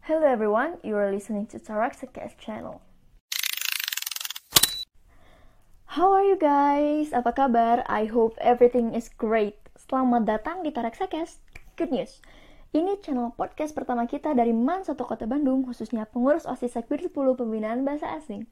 Hello everyone, you are listening to Taraxacast channel. How are you guys? Apa kabar? I hope everything is great. Selamat datang di Taraxacast. Good news. Ini channel podcast pertama kita dari MAN 1 Kota Bandung, khususnya pengurus OSIS Sekbid 10 Pembinaan Bahasa Asing.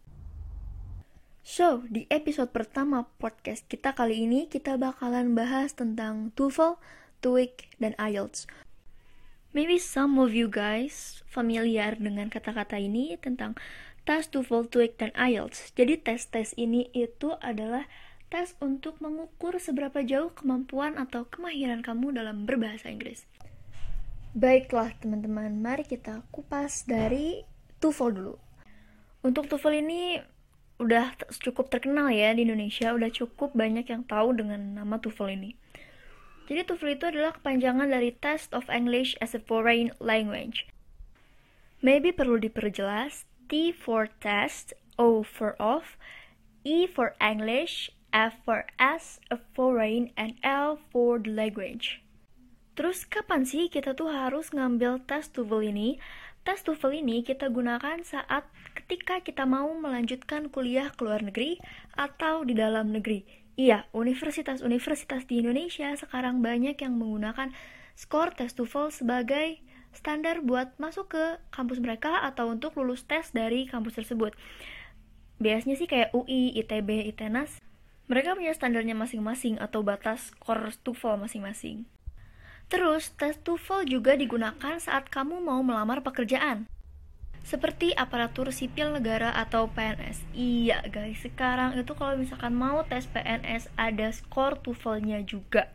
So, di episode pertama podcast kita kali ini, kita bakalan bahas tentang TOEFL, TOEIC, dan IELTS. Maybe some of you guys familiar dengan kata-kata ini tentang tes TOEFL, TOEIC, dan IELTS. Jadi tes-tes ini itu adalah tes untuk mengukur seberapa jauh kemampuan atau kemahiran kamu dalam berbahasa Inggris. Baiklah teman-teman, mari kita kupas dari TOEFL dulu. Untuk TOEFL ini udah cukup terkenal ya di Indonesia, udah cukup banyak yang tahu dengan nama TOEFL ini. Jadi TOEFL itu adalah kepanjangan dari Test of English as a Foreign Language. Maybe perlu diperjelas, T for test, O for of, E for English, F for as a foreign, and L for the language. Terus kapan sih kita tuh harus ngambil tes TOEFL ini? Tes TOEFL ini kita gunakan saat ketika kita mau melanjutkan kuliah ke luar negeri atau di dalam negeri. Iya, universitas-universitas di Indonesia sekarang banyak yang menggunakan skor tes TOEFL sebagai standar buat masuk ke kampus mereka atau untuk lulus tes dari kampus tersebut. Biasanya sih kayak UI, ITB, ITENAS, mereka punya standarnya masing-masing atau batas skor TOEFL masing-masing. Terus, tes TOEFL juga digunakan saat kamu mau melamar pekerjaan, seperti aparatur sipil negara atau PNS. Iya guys, sekarang itu kalau misalkan mau tes PNS ada skor TOEFL-nya juga.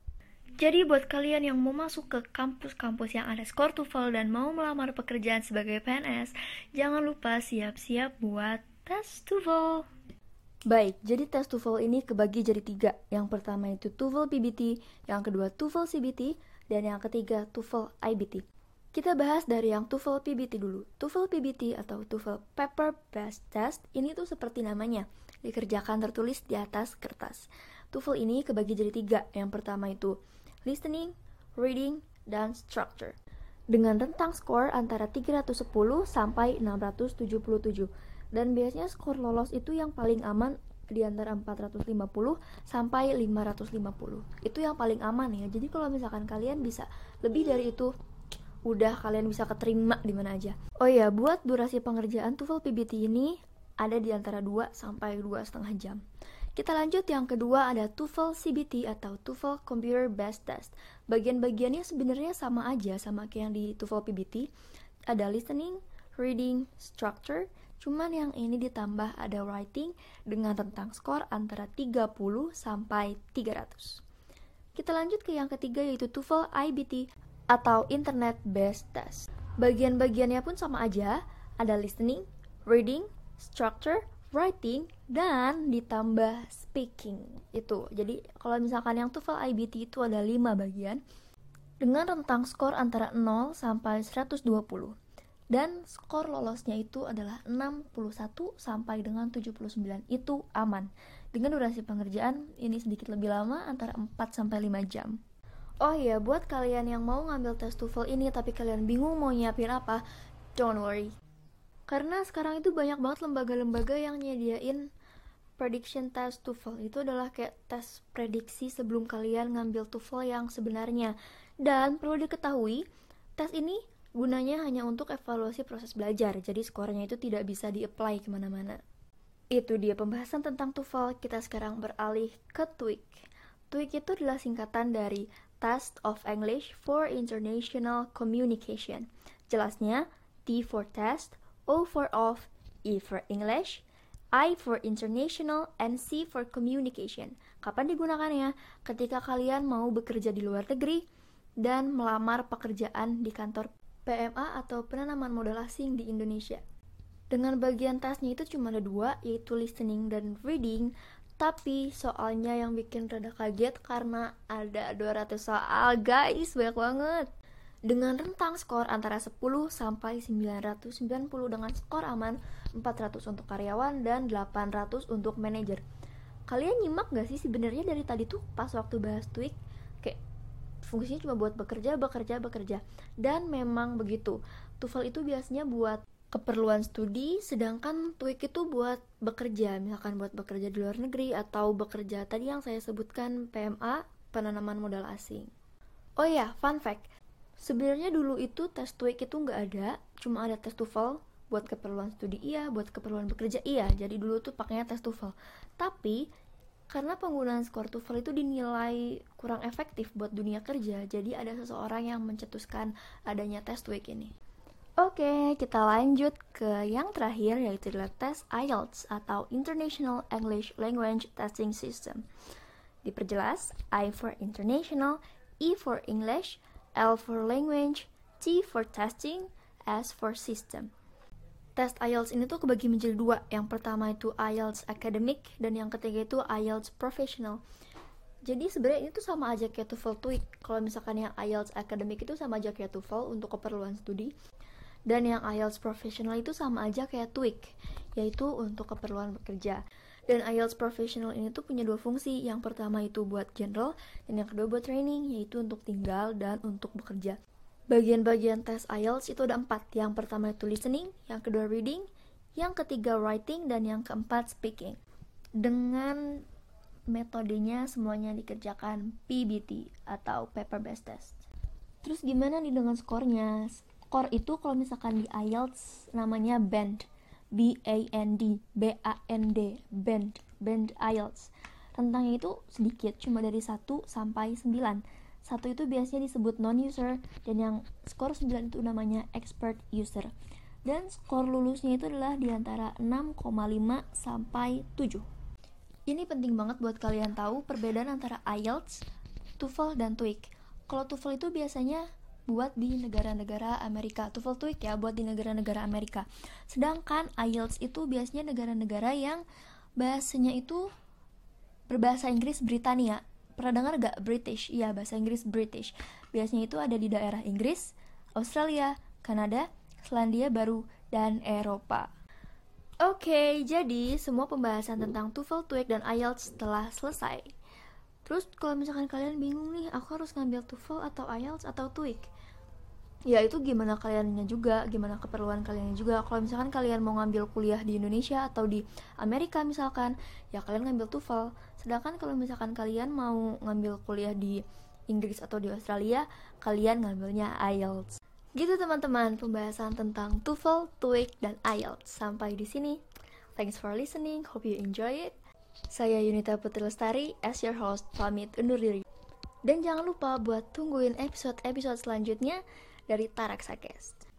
Jadi buat kalian yang mau masuk ke kampus-kampus yang ada skor TOEFL dan mau melamar pekerjaan sebagai PNS, jangan lupa siap-siap buat tes TOEFL. Baik, jadi tes TOEFL ini kebagi jadi 3. Yang pertama itu TOEFL PBT, yang kedua TOEFL CBT, dan yang ketiga TOEFL IBT. Kita bahas dari yang TOEFL PBT dulu. TOEFL PBT atau TOEFL Paper Based Test ini tuh seperti namanya, dikerjakan tertulis di atas kertas. TOEFL ini kebagi jadi 3. Yang pertama itu listening, reading, dan structure. Dengan rentang skor antara 310 sampai 677. Dan biasanya skor lolos itu yang paling aman di antara 450 sampai 550. Itu yang paling aman ya. Jadi kalau misalkan kalian bisa lebih dari itu, udah kalian bisa keterima di mana aja. Oh iya, buat durasi pengerjaan TOEFL PBT ini ada di antara 2 sampai 2,5 jam. Kita lanjut, yang kedua ada TOEFL CBT atau TOEFL Computer Based Test. Bagian-bagiannya sebenarnya sama aja sama kayak yang di TOEFL PBT. Ada listening, reading, structure, cuman yang ini ditambah ada writing dengan rentang skor antara 30 sampai 300. Kita lanjut ke yang ketiga yaitu TOEFL IBT atau Internet Based Test. Bagian-bagiannya pun sama aja, ada listening, reading, structure, writing, dan ditambah speaking. Itu. Jadi kalau misalkan yang TOEFL IBT itu ada 5 bagian dengan rentang skor antara 0 sampai 120. Dan skor lolosnya itu adalah 61 sampai dengan 79. Itu aman. Dengan durasi pengerjaan ini sedikit lebih lama, antara 4 sampai 5 jam. Oh iya, buat kalian yang mau ngambil tes TOEFL ini tapi kalian bingung mau nyiapin apa, don't worry. Karena sekarang itu banyak banget lembaga-lembaga yang nyediain prediction test TOEFL. Itu adalah kayak tes prediksi sebelum kalian ngambil TOEFL yang sebenarnya. Dan perlu diketahui, tes ini gunanya hanya untuk evaluasi proses belajar. Jadi skornya itu tidak bisa di-apply kemana-mana. Itu dia pembahasan tentang TOEFL. Kita sekarang beralih ke TOEIC. TOEIC itu adalah singkatan dari Test of English for International Communication. Jelasnya, T for test, O for of, E for English, I for international, and C for communication. Kapan digunakannya? Ketika kalian mau bekerja di luar negeri dan melamar pekerjaan di kantor PMA atau penanaman modal asing di Indonesia. Dengan bagian tesnya itu cuma ada 2, yaitu listening dan reading. Tapi soalnya yang bikin rada kaget karena ada 200 soal, guys, banyak banget. Dengan rentang skor antara 10 sampai 990 dengan skor aman 400 untuk karyawan dan 800 untuk manajer. Kalian nyimak gak sih sebenarnya dari tadi tuh pas waktu bahas TOEIC? Kayak fungsinya cuma buat bekerja. Dan memang begitu. TOEFL itu biasanya buat keperluan studi, sedangkan TOEIC itu buat bekerja, misalkan buat bekerja di luar negeri atau bekerja tadi yang saya sebutkan PMA, penanaman modal asing. Oh ya, fun fact, sebenarnya dulu itu tes TOEIC itu nggak ada, cuma ada tes TOEFL. Buat keperluan studi iya, buat keperluan bekerja iya, jadi dulu tuh pakainya tes TOEFL. Tapi karena penggunaan skor TOEFL itu dinilai kurang efektif buat dunia kerja, jadi ada seseorang yang mencetuskan adanya tes TOEIC ini. Oke, kita lanjut ke yang terakhir, yaitu adalah tes IELTS atau International English Language Testing System. Diperjelas, I for International, E for English, L for Language, T for Testing, S for System. Tes IELTS ini tuh kebagi menjadi dua. Yang pertama itu IELTS Academic, dan yang ketiga itu IELTS Professional. Jadi sebenarnya ini tuh sama aja kayak TOEFL TOEIC. Kalau misalkan yang IELTS Academic itu sama aja kayak TOEFL untuk keperluan studi. Dan yang IELTS Professional itu sama aja kayak TOEIC, yaitu untuk keperluan bekerja. Dan IELTS Professional ini tuh punya dua fungsi. Yang pertama itu buat general, dan yang kedua buat training, yaitu untuk tinggal dan untuk bekerja. Bagian-bagian tes IELTS itu ada 4. Yang pertama itu listening, yang kedua reading, yang ketiga writing, dan yang keempat speaking. Dengan metodenya semuanya dikerjakan PBT atau paper based test. Terus gimana nih dengan skornya? Skor itu kalau misalkan di IELTS namanya band, B-A-N-D, B-A-N-D, band IELTS. Rentangnya itu sedikit, cuma dari 1 sampai 9. 1 itu biasanya disebut non-user, dan yang skor 9 itu namanya expert user. Dan skor lulusnya itu adalah di antara 6,5 sampai 7. Ini penting banget buat kalian tahu perbedaan antara IELTS, TOEFL, dan TOEIC. Kalau TOEFL itu biasanya buat di negara-negara Amerika, TOEFL TOEIC ya buat di negara-negara Amerika. Sedangkan IELTS itu biasanya negara-negara yang bahasanya itu berbahasa Inggris Britania. Pernah dengar gak British? Iya, bahasa Inggris British. Biasanya itu ada di daerah Inggris, Australia, Kanada, Selandia Baru, dan Eropa. Oke, jadi semua pembahasan tentang TOEFL, TOEIC, dan IELTS telah selesai. Terus kalau misalkan kalian bingung nih, aku harus ngambil TOEFL atau IELTS atau TOEIC? Ya itu gimana kaliannya juga, gimana keperluan kaliannya juga. Kalau misalkan kalian mau ngambil kuliah di Indonesia atau di Amerika misalkan, ya kalian ngambil TOEFL. Sedangkan kalau misalkan kalian mau ngambil kuliah di Inggris atau di Australia, kalian ngambilnya IELTS. Gitu teman-teman, pembahasan tentang TOEFL, TOEIC, dan IELTS. Sampai di sini. Thanks for listening, hope you enjoy it. Saya Yunita Putri Lestari, as your host, pamit undur diri. Dan jangan lupa buat tungguin episode-episode selanjutnya dari Taraksakest.